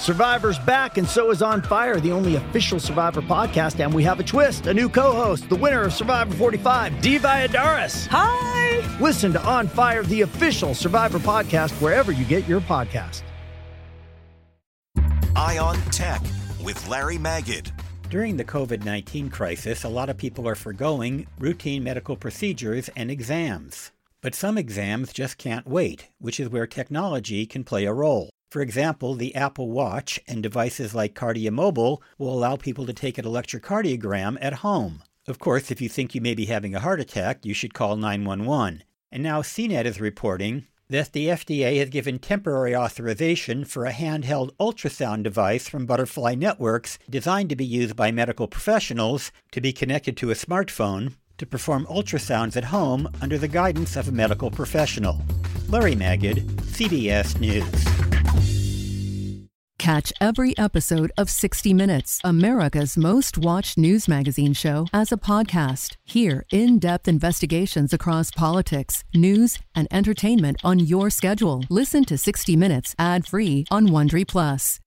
Survivor's back, and so is On Fire, the only official Survivor podcast, and we have a twist, a new co-host, the winner of Survivor 45, Dee Valladares. Hi! Listen to On Fire, the official Survivor podcast, wherever you get your podcast. Eye on Tech with Larry Magid. During the COVID-19 crisis, a lot of people are forgoing routine medical procedures and exams. But some exams just can't wait, which is where technology can play a role. For example, the Apple Watch and devices like KardiaMobile will allow people to take an electrocardiogram at home. Of course, if you think you may be having a heart attack, you should call 911. And now CNET is reporting that the FDA has given temporary authorization for a handheld ultrasound device from Butterfly Networks designed to be used by medical professionals to be connected to a smartphone to perform ultrasounds at home under the guidance of a medical professional. Larry Magid, CBS News. Catch every episode of 60 Minutes, America's most watched news magazine show, as a podcast. Hear in-depth investigations across politics, news, and entertainment on your schedule. Listen to 60 Minutes ad-free on Wondery Plus.